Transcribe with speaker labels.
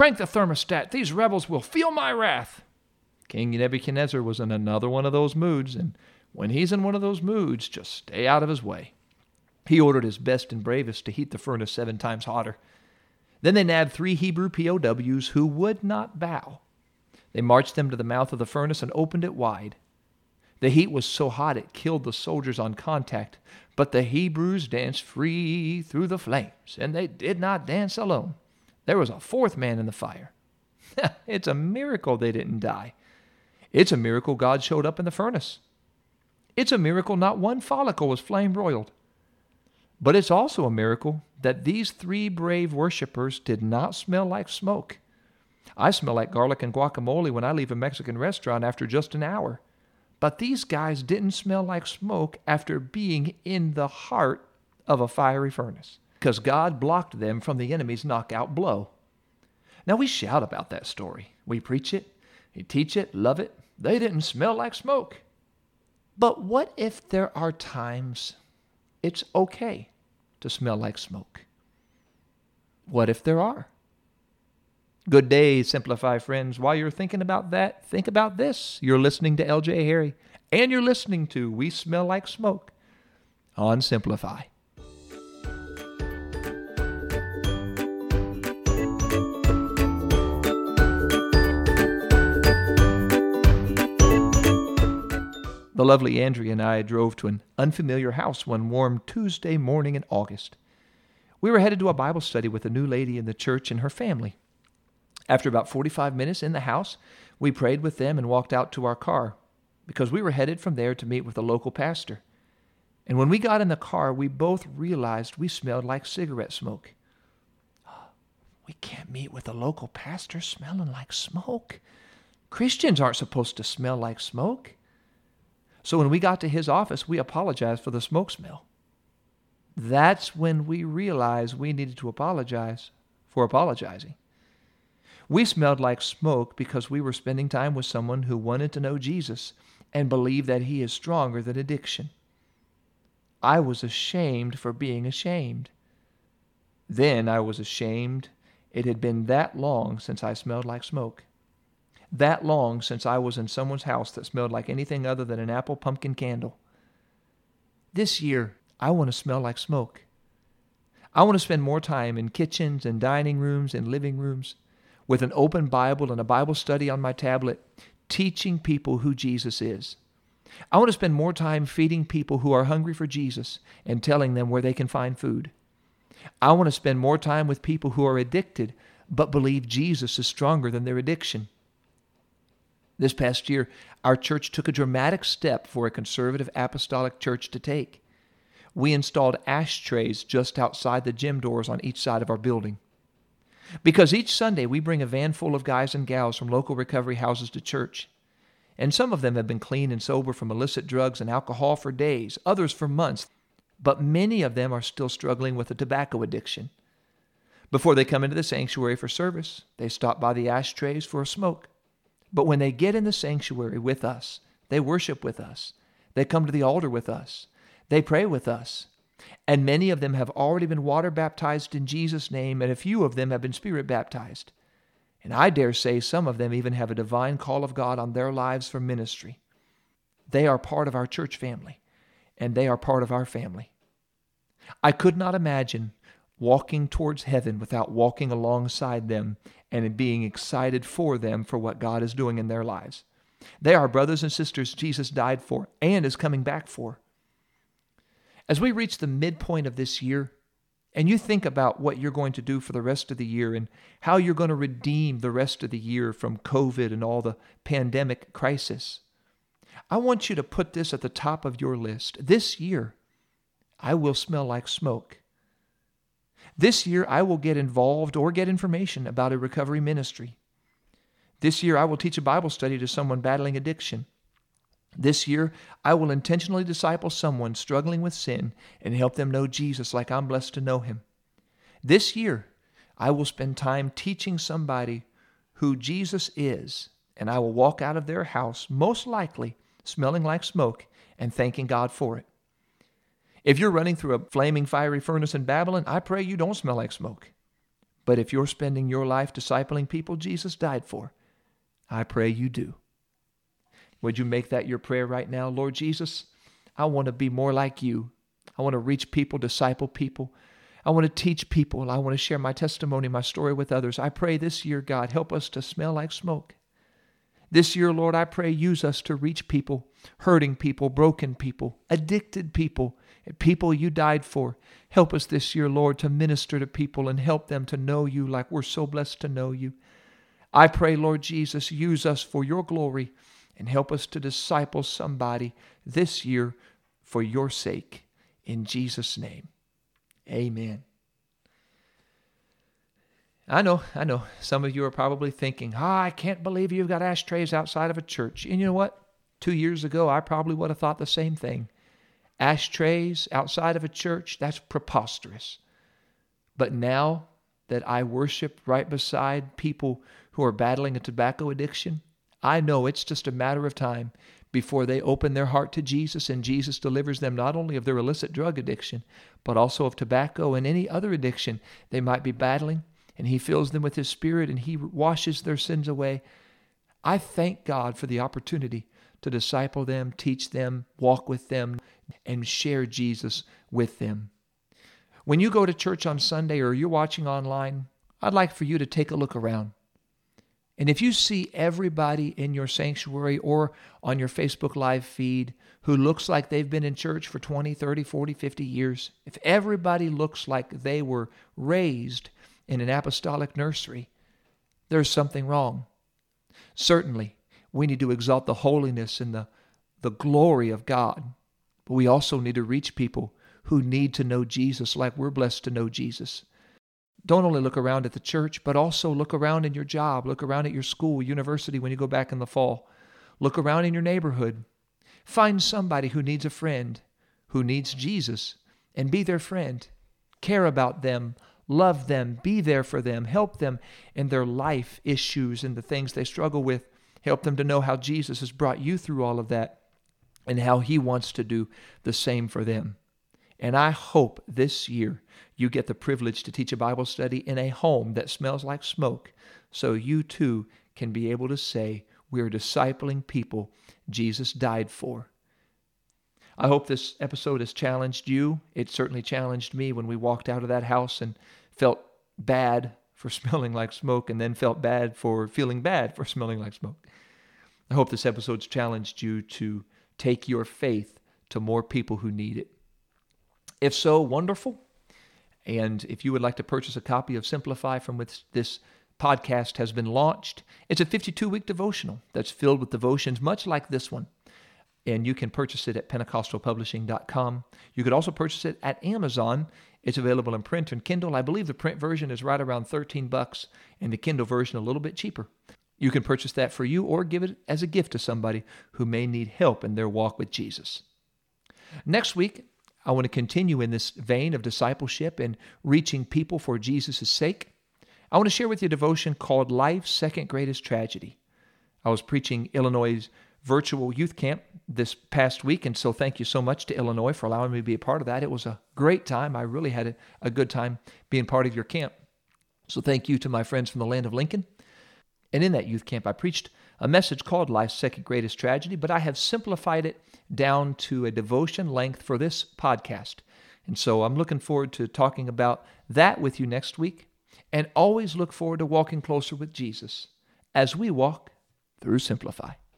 Speaker 1: Crank the thermostat. These rebels will feel my wrath. King Nebuchadnezzar was in another one of those moods, and when he's in one of those moods, just stay out of his way. He ordered his best and bravest to heat the furnace 7 times hotter. Then they nabbed 3 Hebrew POWs who would not bow. They marched them to the mouth of the furnace and opened it wide. The heat was so hot it killed the soldiers on contact, but the Hebrews danced free through the flames, and they did not dance alone. There was a 4th man in the fire. It's a miracle they didn't die. It's a miracle God showed up in the furnace. It's a miracle not one follicle was flame broiled. But it's also a miracle that these 3 brave worshipers did not smell like smoke. I smell like garlic and guacamole when I leave a Mexican restaurant after just an hour. But these guys didn't smell like smoke after being in the heart of a fiery furnace, because God blocked them from the enemy's knockout blow. Now we shout about that story. We preach it, we teach it, love it. They didn't smell like smoke. But what if there are times it's okay to smell like smoke? What if there are? Good day, Simplify friends. While you're thinking about that, think about this. You're listening to LJ Harry, and you're listening to We Smell Like Smoke on Simplify. The lovely Andrea and I drove to an unfamiliar house one warm Tuesday morning in August. We were headed to a Bible study with a new lady in the church and her family. After about 45 minutes in the house, we prayed with them and walked out to our car because we were headed from there to meet with a local pastor. And when we got in the car, we both realized we smelled like cigarette smoke. We can't meet with a local pastor smelling like smoke. Christians aren't supposed to smell like smoke. So when we got to his office, we apologized for the smoke smell. That's when we realized we needed to apologize for apologizing. We smelled like smoke because we were spending time with someone who wanted to know Jesus and believed that he is stronger than addiction. I was ashamed for being ashamed. Then I was ashamed it had been that long since I smelled like smoke. That long since I was in someone's house that smelled like anything other than an apple pumpkin candle. This year, I want to smell like smoke. I want to spend more time in kitchens and dining rooms and living rooms with an open Bible and a Bible study on my tablet, teaching people who Jesus is. I want to spend more time feeding people who are hungry for Jesus and telling them where they can find food. I want to spend more time with people who are addicted but believe Jesus is stronger than their addiction. This past year, our church took a dramatic step for a conservative apostolic church to take. We installed ashtrays just outside the gym doors on each side of our building. Because each Sunday we bring a van full of guys and gals from local recovery houses to church. And some of them have been clean and sober from illicit drugs and alcohol for days, others for months. But many of them are still struggling with a tobacco addiction. Before they come into the sanctuary for service, they stop by the ashtrays for a smoke. But when they get in the sanctuary with us, they worship with us. They come to the altar with us. They pray with us. And many of them have already been water baptized in Jesus' name, and a few of them have been spirit baptized. And I dare say some of them even have a divine call of God on their lives for ministry. They are part of our church family, and they are part of our family. I could not imagine walking towards heaven without walking alongside them and being excited for them for what God is doing in their lives. They are brothers and sisters Jesus died for and is coming back for. As we reach the midpoint of this year, and you think about what you're going to do for the rest of the year and how you're going to redeem the rest of the year from COVID and all the pandemic crisis, I want you to put this at the top of your list. This year, I will smell like smoke. This year, I will get involved or get information about a recovery ministry. This year, I will teach a Bible study to someone battling addiction. This year, I will intentionally disciple someone struggling with sin and help them know Jesus like I'm blessed to know him. This year, I will spend time teaching somebody who Jesus is, and I will walk out of their house, most likely smelling like smoke and thanking God for it. If you're running through a flaming fiery furnace in Babylon, I pray you don't smell like smoke. But if you're spending your life discipling people Jesus died for, I pray you do. Would you make that your prayer right now? Lord Jesus, I want to be more like you. I want to reach people, disciple people. I want to teach people. I want to share my testimony, my story with others. I pray this year, God, help us to smell like smoke. This year, Lord, I pray use us to reach people, hurting people, broken people, addicted people, people you died for. Help us this year, Lord, to minister to people and help them to know you like we're so blessed to know you. I pray, Lord Jesus, use us for your glory and help us to disciple somebody this year for your sake. In Jesus' name, amen. I know. Some of you are probably thinking, I can't believe you've got ashtrays outside of a church. And you know what? 2 years ago, I probably would have thought the same thing. Ashtrays outside of a church, that's preposterous. But now that I worship right beside people who are battling a tobacco addiction, I know it's just a matter of time before they open their heart to Jesus and Jesus delivers them not only of their illicit drug addiction, but also of tobacco and any other addiction they might be battling. And he fills them with his Spirit and he washes their sins away. I thank God for the opportunity to disciple them, teach them, walk with them, and share Jesus with them. When you go to church on Sunday or you're watching online, I'd like for you to take a look around. And if you see everybody in your sanctuary or on your Facebook Live feed who looks like they've been in church for 20, 30, 40, 50 years, if everybody looks like they were raised in an apostolic nursery, there's something wrong. Certainly, we need to exalt the holiness and the glory of God, but we also need to reach people who need to know Jesus like we're blessed to know Jesus. Don't only look around at the church, but also look around in your job, look around at your school, university when you go back in the fall. Look around in your neighborhood. Find somebody who needs a friend, who needs Jesus, and be their friend. Care about them, love them, be there for them, help them in their life issues and the things they struggle with. Help them to know how Jesus has brought you through all of that and how he wants to do the same for them. And I hope this year you get the privilege to teach a Bible study in a home that smells like smoke, so you too can be able to say, we are discipling people Jesus died for. I hope this episode has challenged you. It certainly challenged me when we walked out of that house and felt bad for smelling like smoke and then felt bad for feeling bad for smelling like smoke. I hope this episode's challenged you to take your faith to more people who need it. If so, wonderful. And if you would like to purchase a copy of Simplify from which this podcast has been launched, it's a 52-week devotional that's filled with devotions much like this one. And you can purchase it at pentecostalpublishing.com. You could also purchase it at Amazon. It's available in print and Kindle. I believe the print version is right around $13 and the Kindle version a little bit cheaper. You can purchase that for you or give it as a gift to somebody who may need help in their walk with Jesus. Next week, I want to continue in this vein of discipleship and reaching people for Jesus' sake. I want to share with you a devotion called Life's Second Greatest Tragedy. I was preaching Illinois' virtual youth camp this past week, and so thank you so much to Illinois for allowing me to be a part of that. It was a great time. I really had a good time being part of your camp. So thank you to my friends from the land of Lincoln. And in that youth camp, I preached a message called Life's Second Greatest Tragedy, but I have simplified it down to a devotion length for this podcast. And so I'm looking forward to talking about that with you next week, and always look forward to walking closer with Jesus as we walk through Simplify.